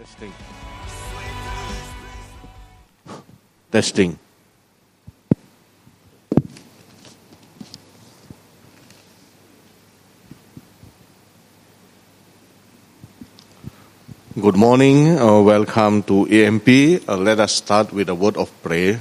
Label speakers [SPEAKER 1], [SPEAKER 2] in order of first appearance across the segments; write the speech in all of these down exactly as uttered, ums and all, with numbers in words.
[SPEAKER 1] Testing. Testing. Good morning. Uh, welcome to A M P. Uh, let us start with a word of prayer.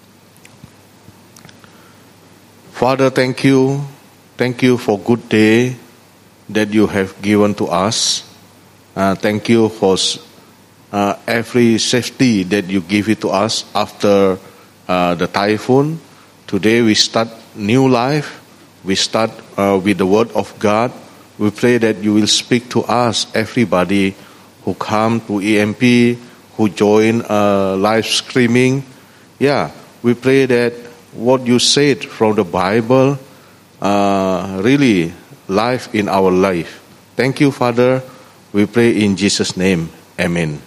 [SPEAKER 1] Father, thank you. Thank you for good day that you have given to us. Uh, thank you for uh, every safety that you give it to us after uh, the typhoon. Today we start new life. We start uh, with the word of God. We pray that you will speak to us, everybody who come to E M P, who join uh, live streaming. Yeah, we pray that what you said from the Bible uh, really life in our life. Thank you, Father. We pray in Jesus' name. Amen.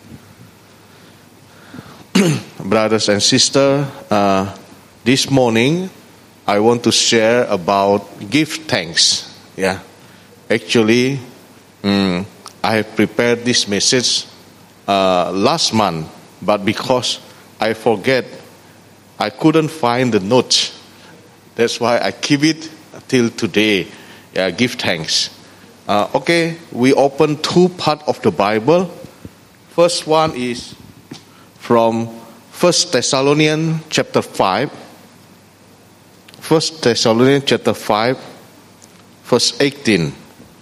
[SPEAKER 1] Brothers and sisters, uh, this morning I want to share about give thanks. Yeah, actually, um, I have prepared this message uh, last month, but because I forget, I couldn't find the notes. That's why I keep it till today. Yeah, give thanks. Uh, okay, we open two parts of the Bible. First one is from First Thessalonians chapter five. First Thessalonians chapter five, verse eighteen.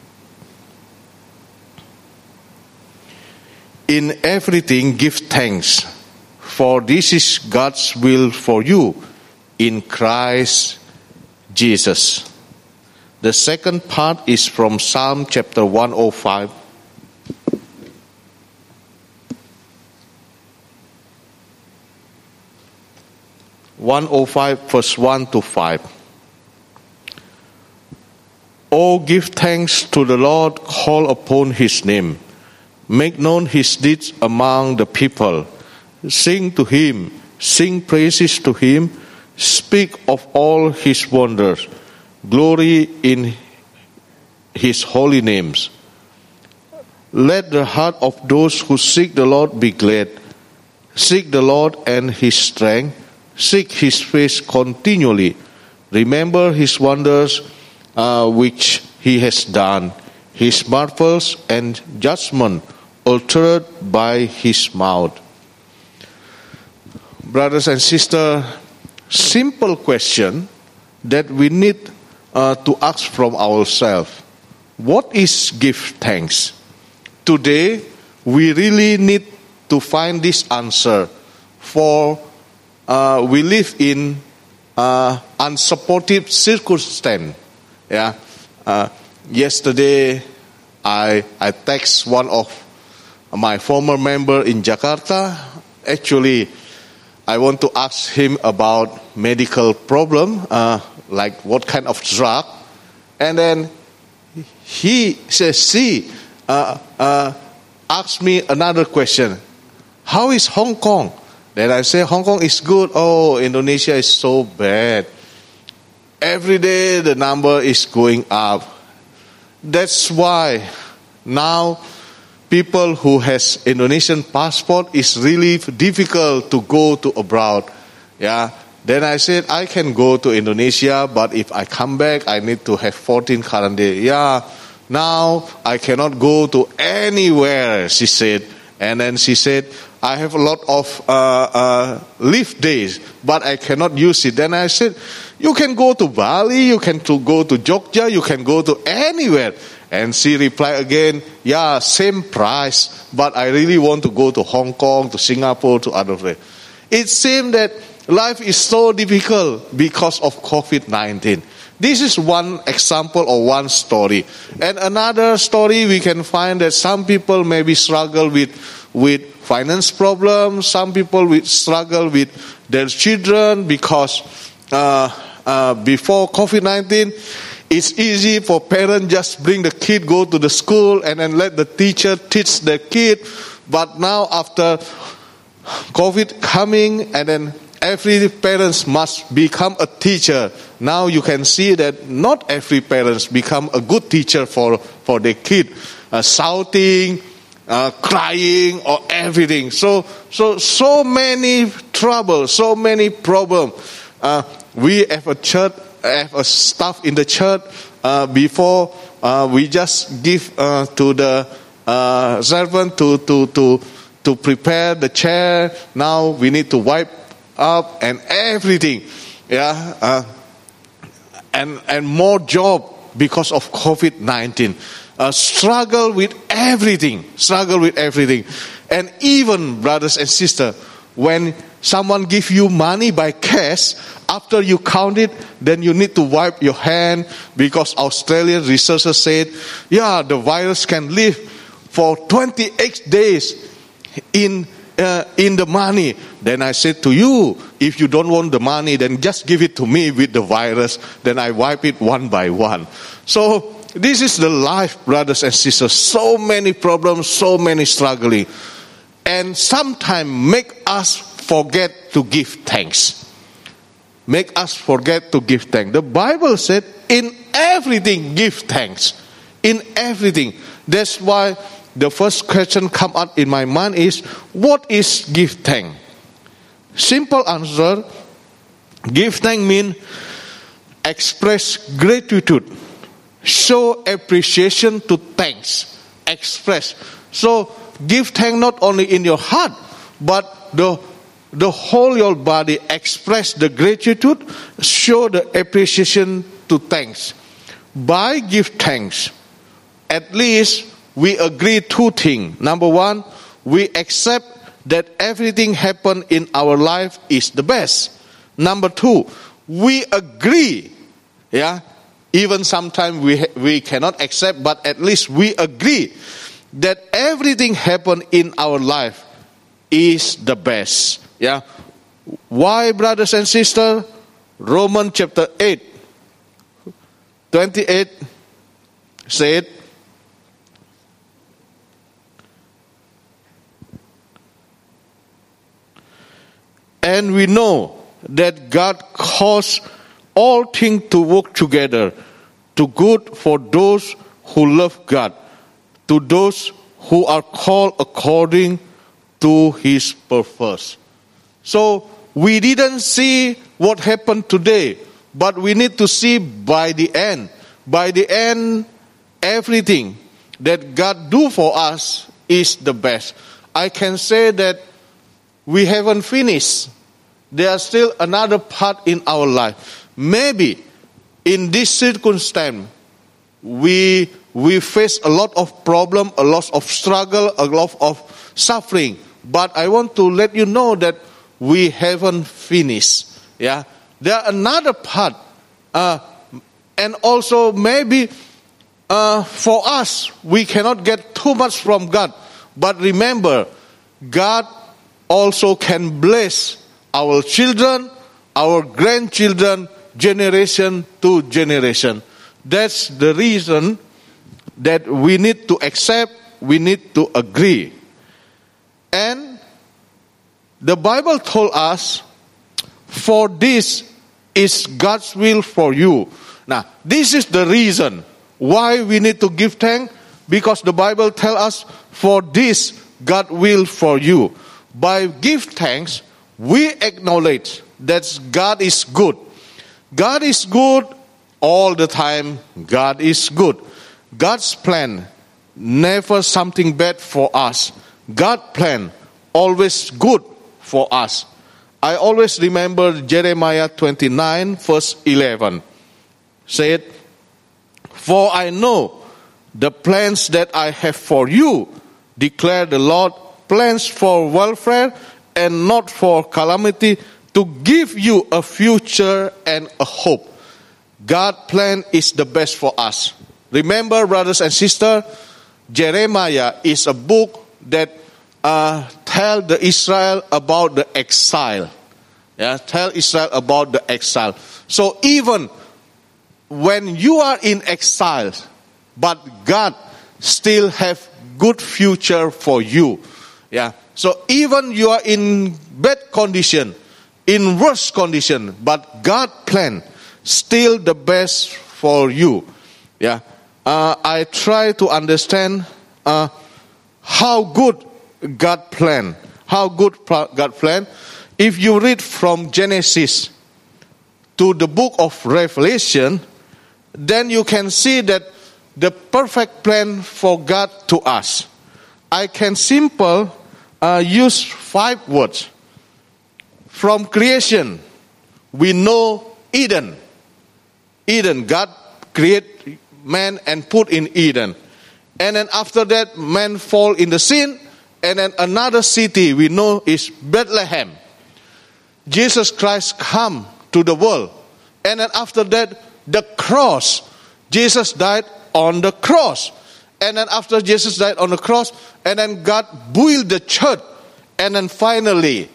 [SPEAKER 1] In everything give thanks, for this is God's will for you in Christ Jesus. The second part is from Psalm chapter one oh five. one oh five verse one to five. Oh, give thanks to the Lord, call upon his name. Make known his deeds among the people. Sing to him, sing praises to him. Speak of all his wonders. Glory in his holy names. Let the heart of those who seek the Lord be glad. Seek the Lord and his strength. Seek his face continually. Remember his wonders uh, which he has done, his marvels and judgment uttered by his mouth. Brothers and sisters, simple question that we need uh, to ask from ourselves. What is give thanks? Today, we really need to find this answer, for uh, we live in uh, unsupportive circumstance. Yeah. Uh, yesterday, I I text one of my former member in Jakarta. Actually, I want to ask him about medical problem, uh, like what kind of drug, and then he says, "See, uh, uh, ask me another question. How is Hong Kong?" Then I say, "Hong Kong is good. Oh, Indonesia is so bad. Every day the number is going up." That's why now people who has Indonesian passport is really difficult to go to abroad. Yeah. Then I said, I can go to Indonesia, but if I come back, I need to have fourteen quarantine. Yeah. Now I cannot go to anywhere, she said. And then she said, I have a lot of uh, uh, leave days, but I cannot use it. Then I said, you can go to Bali, you can to go to Jogja, you can go to anywhere. And she replied again, yeah, same price, but I really want to go to Hong Kong, to Singapore, to other places. It seemed that life is so difficult because of covid nineteen. This is one example or one story. And another story we can find that some people maybe struggle with, with finance problems, some people will struggle with their children because uh, uh, before covid nineteen, it's easy for parents just bring the kid, go to the school and then let the teacher teach the kid. But now after COVID coming and then every parents must become a teacher. Now you can see that not every parents become a good teacher for, for their kid. Uh, shouting, uh, crying or everything. So, so, so many troubles, so many problems. Uh, we have a church, have a staff in the church. Uh, before uh, we just give uh, to the uh, servant to to to to prepare the chair. Now we need to wipe up and everything. Yeah, uh, and and more job because of COVID nineteen. Uh, struggle with everything, struggle with everything. And even, brothers and sisters, when someone give you money by cash, after you count it, then you need to wipe your hand, because Australian researchers said, yeah, the virus can live for twenty-eight days in uh, in the money. Then I said to you, if you don't want the money, then just give it to me with the virus. Then I wipe it one by one. So this is the life, brothers and sisters. So many problems, so many struggling. And sometimes make us forget to give thanks. Make us forget to give thanks. The Bible said, in everything give thanks. In everything. That's why the first question come up in my mind is, what is give thanks? Simple answer, give thanks means express gratitude. Show appreciation to thanks. Express. So give thanks not only in your heart, but the the whole your body. Express the gratitude. Show the appreciation to thanks. By give thanks, at least we agree two things. Number one, we accept that everything happen in our life is the best. Number two, we agree, yeah. Even sometimes we we cannot accept, but at least we agree that everything happen in our life is the best. Yeah. Why, brothers and sisters? Romans chapter eight, twenty-eight said, and we know that God calls all things to work together to good for those who love God, to those who are called according to His purpose. So we didn't see what happened today, but we need to see by the end. By the end, everything that God do for us is the best. I can say that we haven't finished. There's still another part in our life. Maybe in this circumstance, we we face a lot of problem, a lot of struggle, a lot of suffering. But I want to let you know that we haven't finished. Yeah, there are another part, uh, and also maybe uh, for us we cannot get too much from God. But remember, God also can bless our children, our grandchildren, generation to generation. That's the reason that we need to accept, we need to agree. And the Bible told us, for this is God's will for you. Now, this is the reason why we need to give thanks, because the Bible tells us, for this God will for you. By give thanks, we acknowledge that God is good. God is good all the time. God is good. God's plan, never something bad for us. God's plan, always good for us. I always remember Jeremiah twenty-nine, verse eleven. Said, for I know the plans that I have for you, declare the Lord, plans for welfare and not for calamity, to give you a future and a hope. God's plan is the best for us. Remember, brothers and sisters, Jeremiah is a book that uh, tell the Israel about the exile. Yeah, tell Israel about the exile. So even when you are in exile, but God still have good future for you. Yeah. So even you are in bad condition, in worse condition, but God plan still the best for you. Yeah. Uh, I try to understand uh, how good God planned. How good God planned. If you read from Genesis to the book of Revelation, then you can see that the perfect plan for God to us. I can simple uh, use five words. From creation, we know Eden. Eden, God created man and put in Eden. And then after that, man fall in the sin. And then another city we know is Bethlehem. Jesus Christ come to the world. And then after that, the cross. Jesus died on the cross. And then after Jesus died on the cross, and then God built the church. And then finally,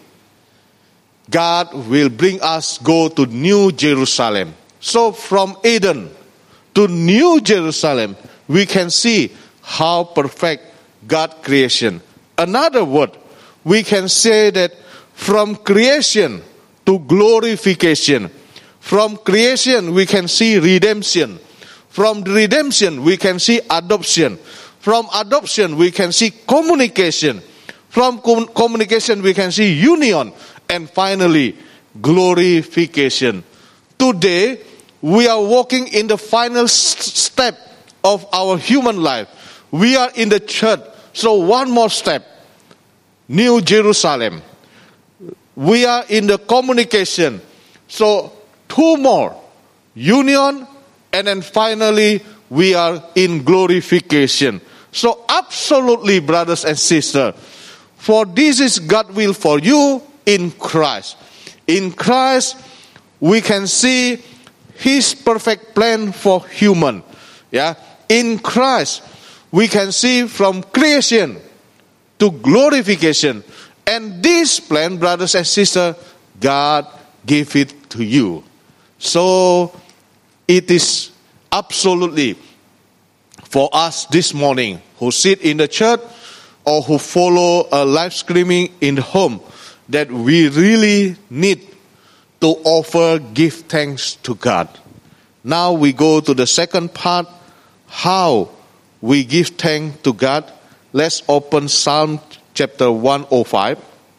[SPEAKER 1] God will bring us go to New Jerusalem. So from Eden to New Jerusalem, we can see how perfect God creation. Another word, we can say that from creation to glorification. From creation, we can see redemption. From the redemption, we can see adoption. From adoption, we can see communication. From com- communication, we can see union. And finally, glorification. Today, we are walking in the final step of our human life. We are in the church. So one more step. New Jerusalem. We are in the communication. So two more. Union. And then finally, we are in glorification. So absolutely, brothers and sisters, for this is God's will for you in Christ. In Christ, we can see His perfect plan for human. Yeah. In Christ, we can see from creation to glorification. And this plan, brothers and sisters, God gave it to you. So it is absolutely for us this morning who sit in the church or who follow a live streaming in the home that we really need to offer give thanks to God. Now we go to the second part, how we give thanks to God. Let's open Psalm chapter one oh five.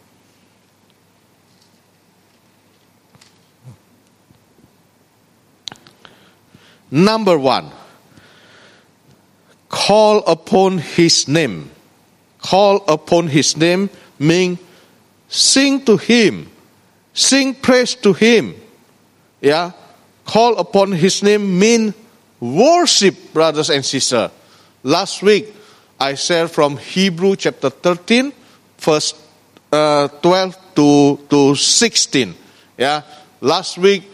[SPEAKER 1] Number one, call upon His name. Call upon His name means sing to Him, sing praise to Him. Yeah, call upon His name means worship, brothers and sisters. Last week, I shared from Hebrew chapter thirteen, verse uh, twelve to, to sixteen. Yeah, last week,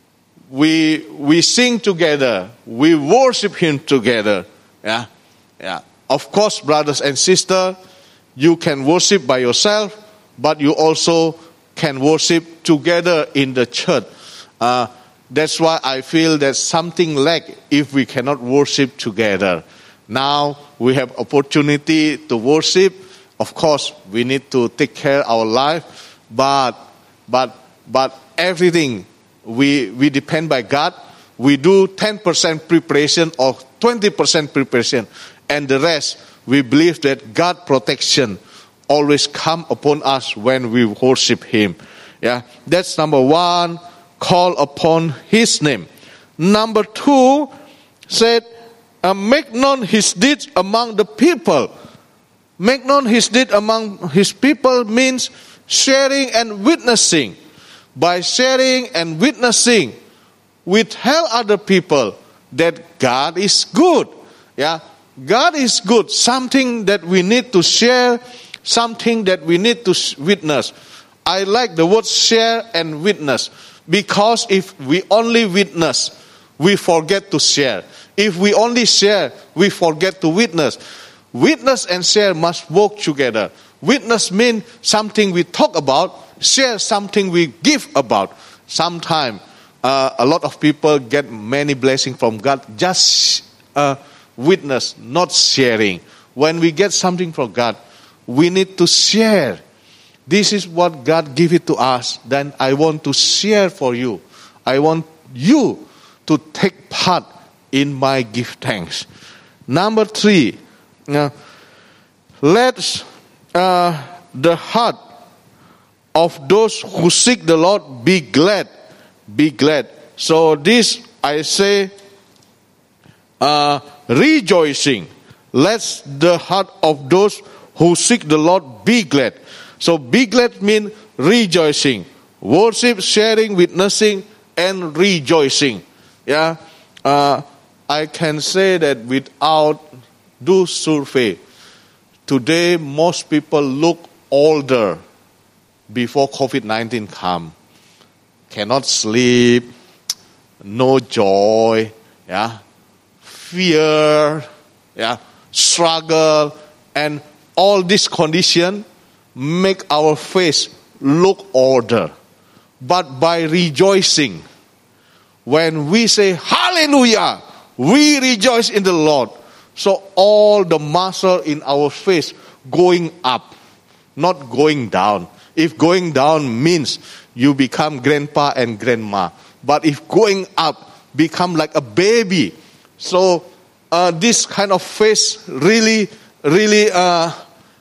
[SPEAKER 1] we we sing together, we worship Him together. Yeah, yeah. Of course, brothers and sisters, you can worship by yourself, but you also can worship together in the church. Uh, that's why I feel that something lack if we cannot worship together. Now we have opportunity to worship. Of course, we need to take care of our life, but but but everything we we depend by God. We do ten percent preparation or twenty percent preparation, and the rest we believe that God protection always come upon us when we worship Him. Yeah, that's number one. Call upon His name. Number two, said, uh, make known His deeds among the people. Make known His deeds among His people means sharing and witnessing. By sharing and witnessing, we tell other people that God is good. Yeah, God is good. Something that we need to share, something that we need to witness. I like the word share and witness, because if we only witness, we forget to share. If we only share, we forget to witness. Witness and share must work together. Witness means something we talk about, share something we give about. Sometimes uh, a lot of people get many blessings from God, just uh, witness, not sharing. When we get something from God, we need to share. This is what God gave it to us. Then I want to share for you. I want you to take part in my give thanks. Number three, uh, let uh, the heart of those who seek the Lord be glad. Be glad. So this I say, uh, rejoicing. Let the heart of those who seek the Lord be glad. So be glad means rejoicing. Worship, sharing, witnessing, and rejoicing. Yeah, uh, I can say that without do survey, today most people look older before covid nineteen come. Cannot sleep, no joy, yeah, fear, yeah, struggle, and all this condition make our face look older. But by rejoicing, when we say hallelujah, we rejoice in the Lord. So all the muscle in our face going up, not going down. If going down means you become grandpa and grandma, but if going up, become like a baby. So uh, this kind of face really, really uh,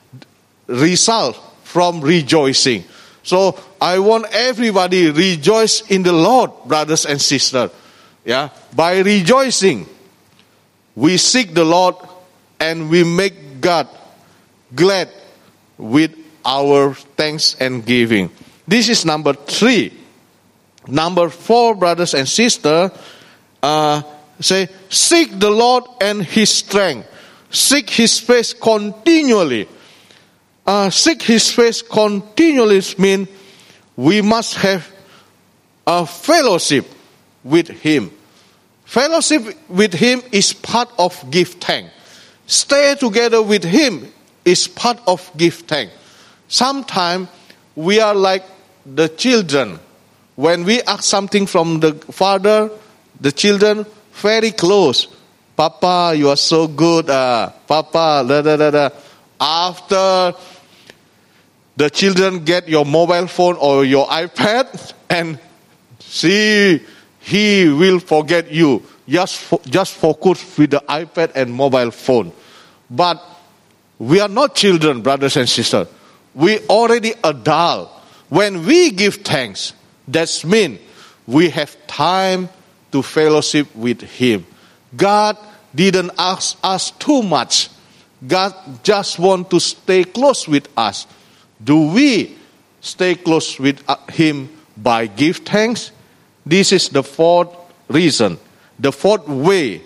[SPEAKER 1] result from rejoicing. So I want everybody rejoice in the Lord, brothers and sisters. Yeah, by rejoicing, we seek the Lord and we make God glad with our thanks and giving. This is number three. Number four, brothers and sisters, uh, say, seek the Lord and His strength. Seek His face continually. Uh, seek His face continually means we must have a fellowship with Him. Fellowship with Him is part of give thanks. Stay together with Him is part of give thanks. Sometimes we are like the children. When we ask something from the father, the children very close. Papa, you are so good. Uh, Papa, da da da da. After the children get your mobile phone or your iPad, and see, he will forget you. Just fo- just focus with the iPad and mobile phone. But we are not children, brothers and sisters. We already adult. When we give thanks, that means we have time to fellowship with Him. God didn't ask us too much. God just wants to stay close with us. Do we stay close with Him by give thanks? This is the fourth reason, the fourth way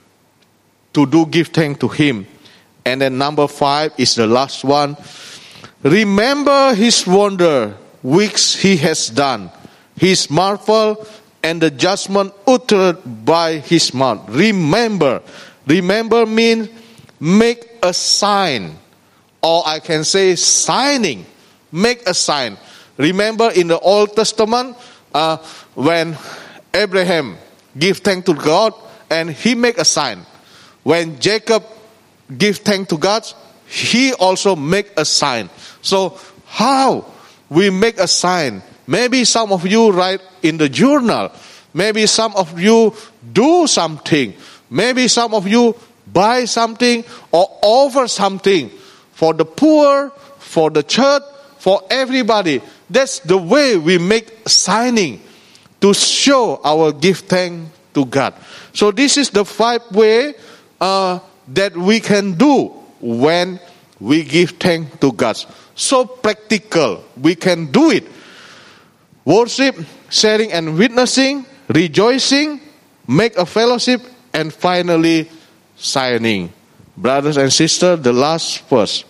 [SPEAKER 1] to do give thanks to Him. And then number five is the last one. Remember His wonder which He has done, His marvel and the judgment uttered by His mouth. Remember. Remember means make a sign. Or I can say signing. Make a sign. Remember in the Old Testament, uh, when Abraham give thanks to God and he make a sign. When Jacob give thanks to God, he also make a sign. So how we make a sign? Maybe some of you write in the journal. Maybe some of you do something. Maybe some of you buy something or offer something for the poor, for the church, for everybody. That's the way we make signing to show our give thanks to God. So this is the five way uh, that we can do when we give thanks to God. So practical. We can do it. Worship, sharing and witnessing, rejoicing, make a fellowship, and finally signing. Brothers and sisters, the last verse.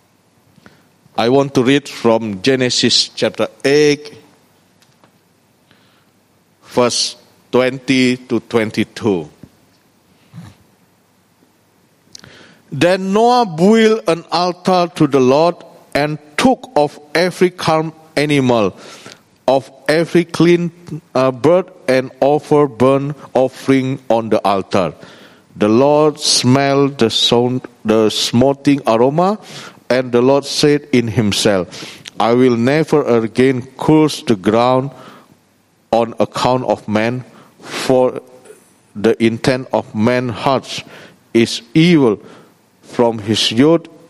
[SPEAKER 1] I want to read from Genesis chapter eight, verse twenty to twenty-two. Then Noah built an altar to the Lord and took of every calm animal, of every clean uh, bird, and offered burnt offering on the altar. The Lord smelled the sound, the smoking aroma, and the Lord said in Himself, I will never again curse the ground on account of man, for the intent of man's heart is evil from his youth,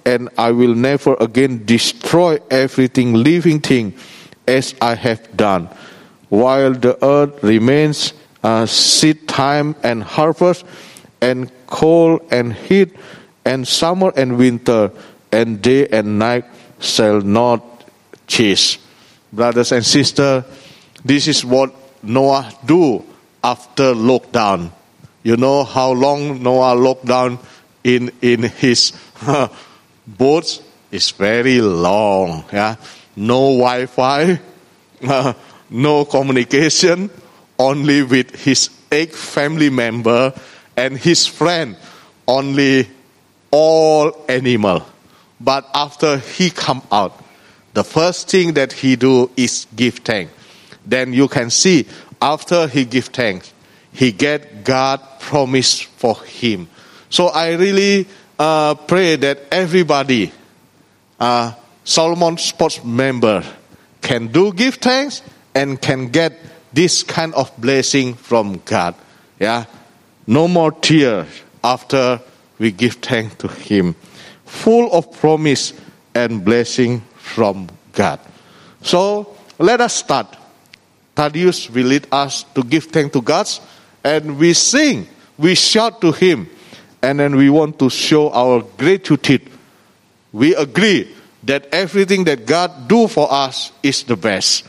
[SPEAKER 1] and I will never again destroy everything living thing as I have done. While the earth remains, uh, seed time and harvest, and cold and heat, and summer and winter, and day and night shall not cease. Brothers and sisters, this is what Noah do after lockdown. You know how long Noah locked down in in his uh, boats? It's very long. Yeah, no Wi-Fi, uh, no communication, only with his eight family member and his friend, only all animal. But after he come out, the first thing that he do is give thanks. Then you can see after he give thanks, he get God promise for him. So I really uh, pray that everybody, uh, Solomon Sports member, can do give thanks and can get this kind of blessing from God. Yeah, no more tears after we give thanks to Him, full of promise and blessing from God. So let us start. Thaddeus will lead us to give thanks to God, and we sing, we shout to Him, and then we want to show our gratitude. We agree that everything that God do for us is the best.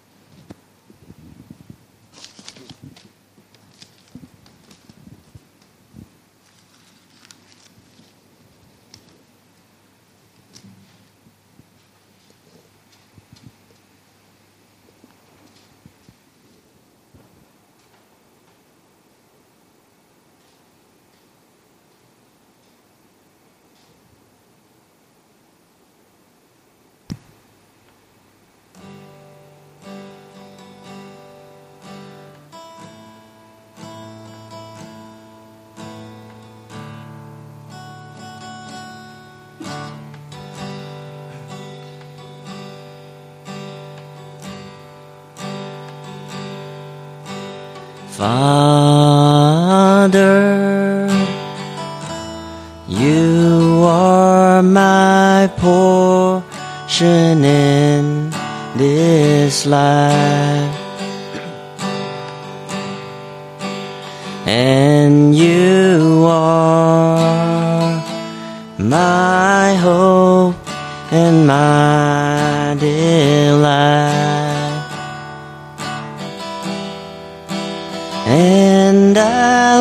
[SPEAKER 2] Father, you are my portion in this life, and you are my hope and my delight. And I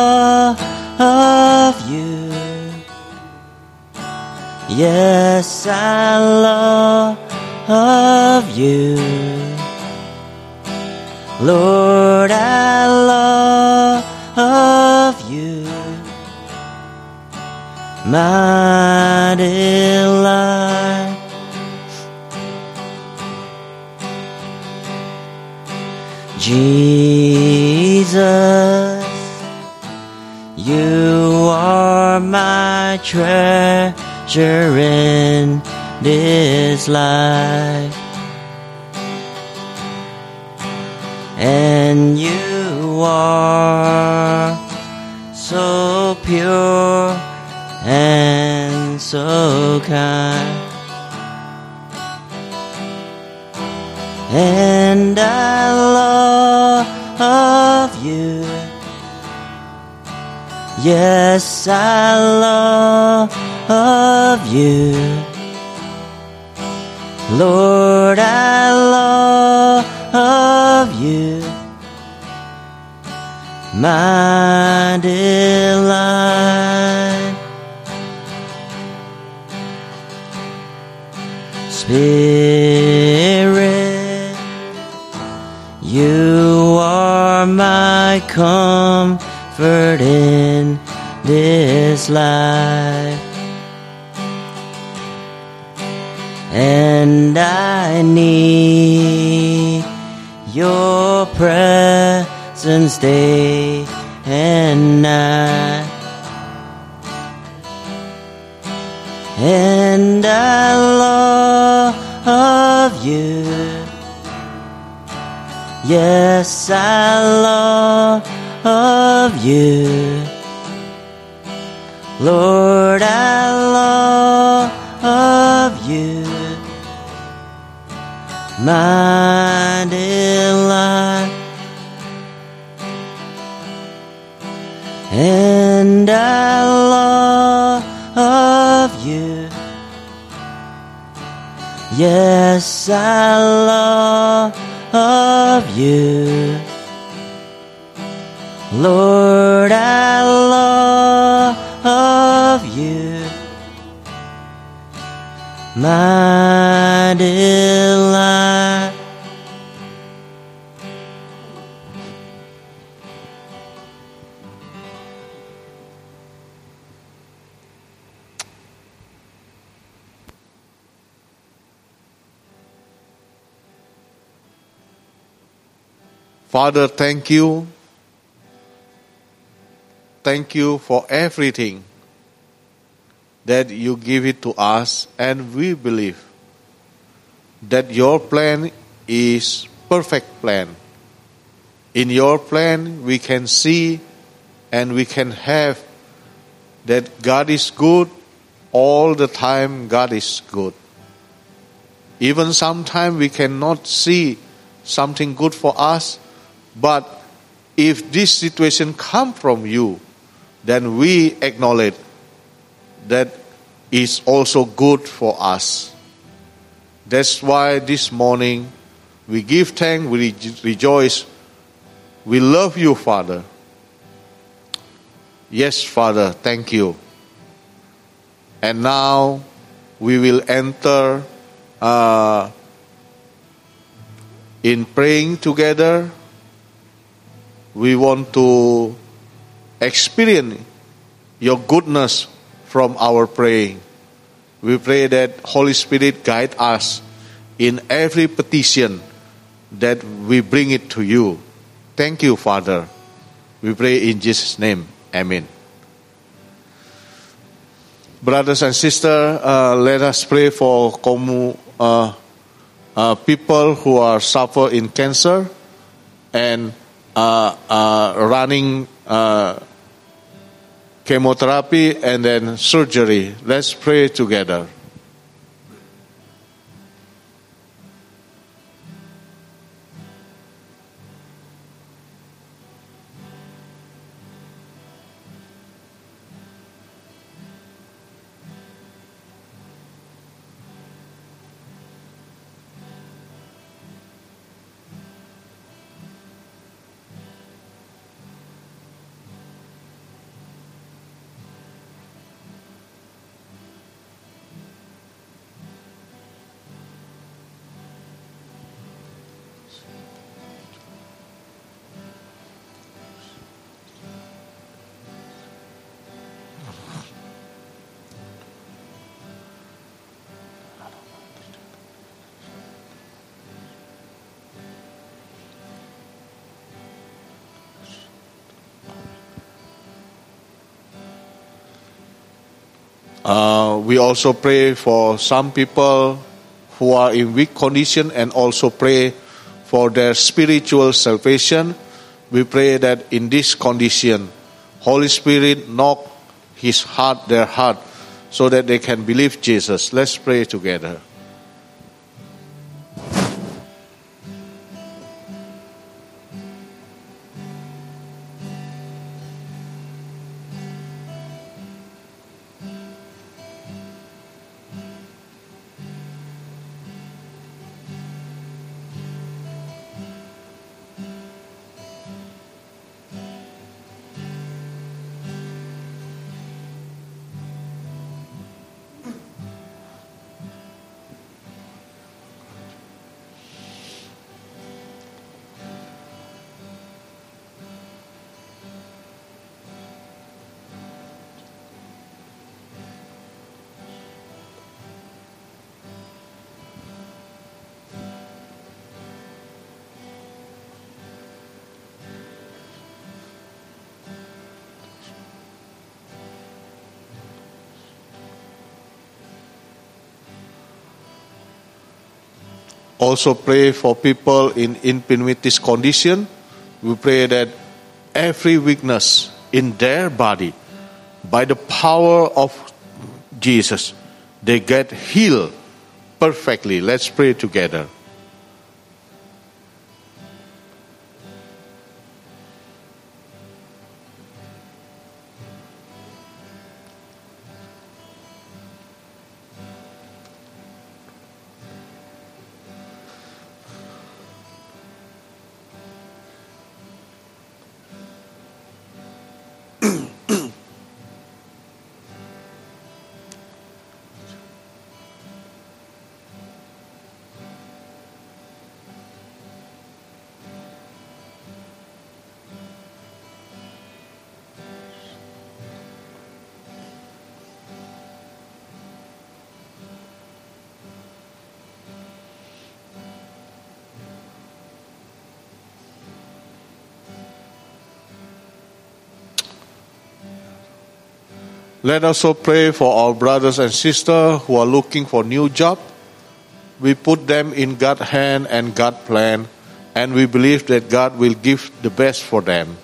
[SPEAKER 2] love you. Yes, I love you. Lord, I love you. My delight. Jesus, you are my treasure in this life, and you are so pure and so kind, and I love you. Yes, I love you. Lord, I love you. My delight. Spirit, you are my comfort in this life, and I need your presence day and night, and I love you. Yes, I love you. Lord, I my delight, and I love you. Yes, I love you. Lord, I love you, my delight.
[SPEAKER 1] Father, thank you. Thank you for everything that you give it to us, and we believe that your plan is perfect plan. In your plan we can see and we can have that God is good all the time. God is good. Even sometimes we cannot see something good for us, but if this situation come from you, then we acknowledge that is also good for us. That's why this morning we give thanks, we re- rejoice. We love you, Father. Yes, Father, thank you. And now we will enter uh, in praying together. We want to experience your goodness from our praying. We pray that Holy Spirit guide us in every petition that we bring it to you. Thank you, Father. We pray in Jesus' name. Amen. Brothers and sisters, uh, let us pray for commu- uh, uh, people who are suffer in cancer and uh, uh, running uh, chemotherapy and then surgery. Let's pray together. Uh, we also pray for some people who are in weak condition and also pray for their spiritual salvation. We pray that in this condition, Holy Spirit knock His heart, their heart, so that they can believe Jesus. Let's pray together. Also pray for people in infirmities condition. We pray that every weakness in their body, by the power of Jesus, they get healed perfectly. Let's pray together. Let us also pray for our brothers and sisters who are looking for new job. We put them in God's hand and God's plan, and we believe that God will give the best for them.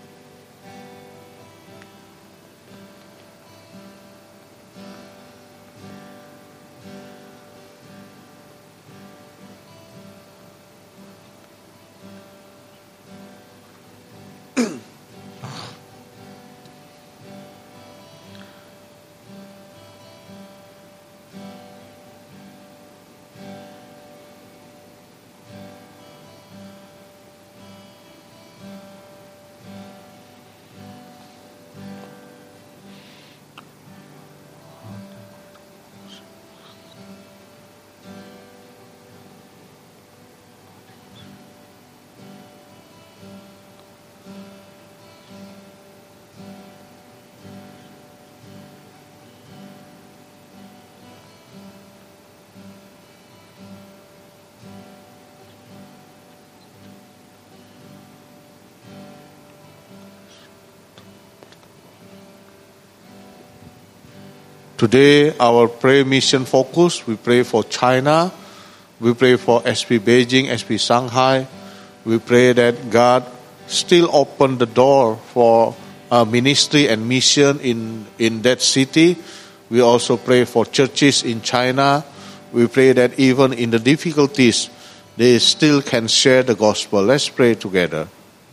[SPEAKER 1] Today, our prayer mission focus, we pray for China, we pray for S P Beijing, S P Shanghai. We pray that God still open the door for uh, ministry and mission in, in that city. We also pray for churches in China. We pray that even in the difficulties, they still can share the gospel. Let's pray together.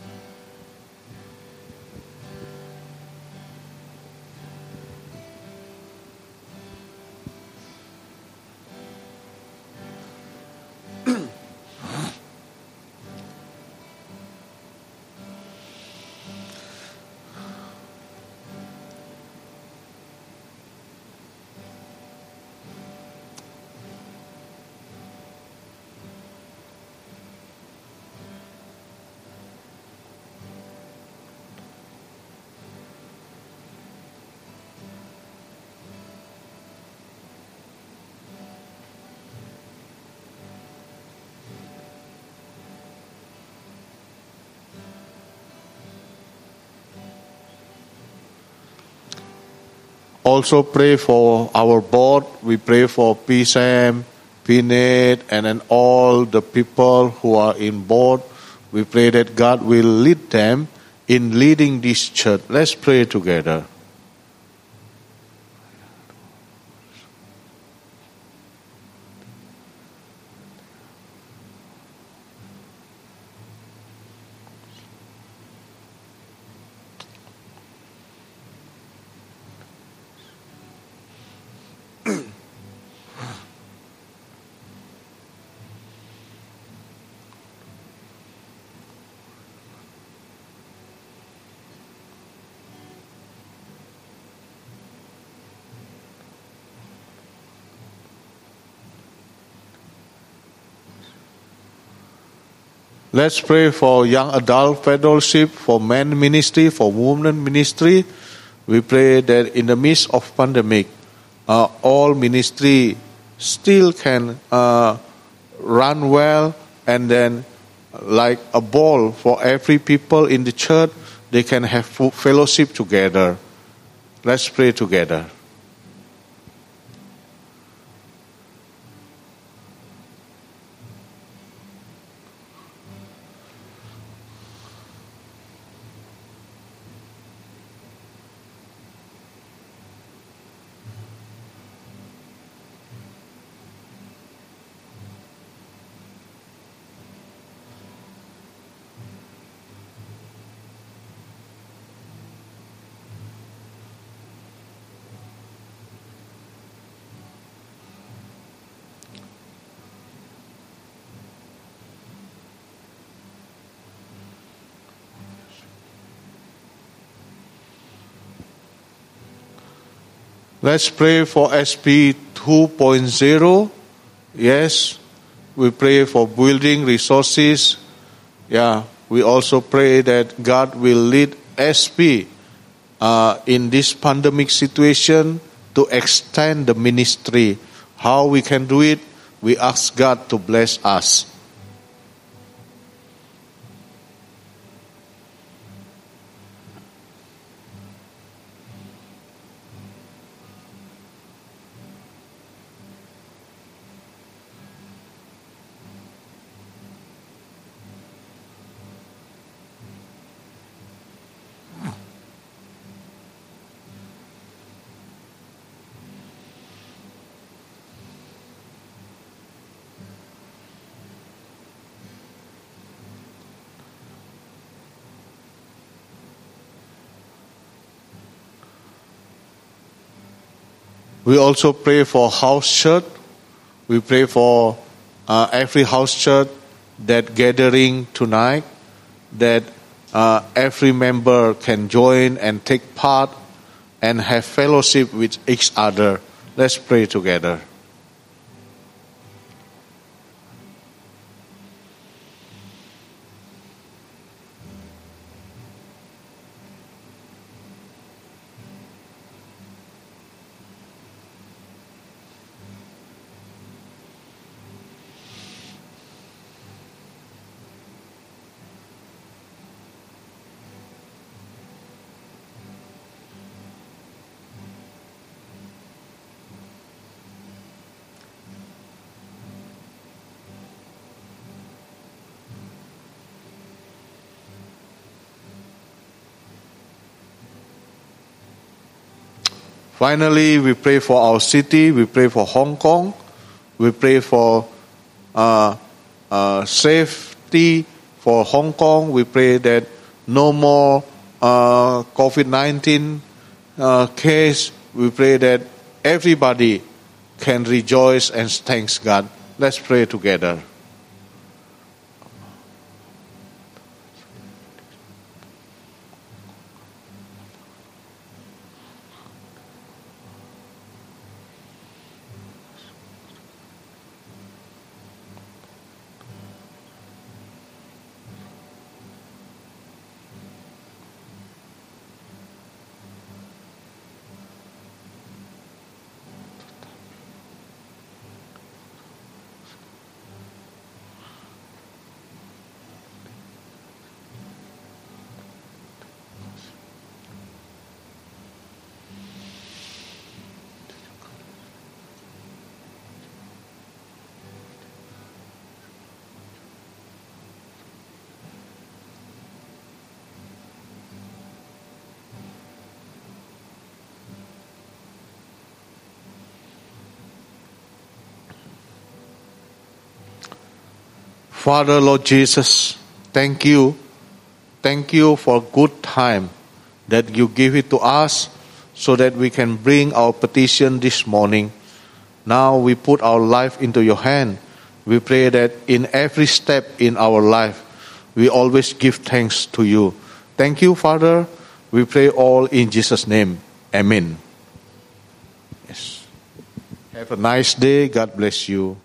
[SPEAKER 1] Also pray for our board. We pray for P Sam, P Nate, and then all the people who are in board. We pray that God will lead them in leading this church. Let's pray together. Let's pray for young adult fellowship, for men ministry, for women ministry. We pray that in the midst of pandemic, uh, all ministry still can uh, run well, and then like a ball for every people in the church, they can have fellowship together. Let's pray together. Let's pray for S P two point oh. Yes, we pray for building resources. Yeah, we also pray that God will lead S P uh, in this pandemic situation to extend the ministry. How we can do it? We ask God to bless us. We also pray for house church. We pray for uh, every house church that gathering tonight, that uh, every member can join and take part and have fellowship with each other. Let's pray together. Finally, we pray for our city, we pray for Hong Kong, we pray for uh, uh, safety for Hong Kong. We pray that no more uh, COVID nineteen uh, case. We pray that everybody can rejoice and thank God. Let's pray together. Father, Lord Jesus, thank you. Thank you for good time that you give it to us so that we can bring our petition this morning. Now we put our life into your hand. We pray that in every step in our life, we always give thanks to you. Thank you, Father. We pray all in Jesus' name. Amen. Yes. Have a nice day. God bless you.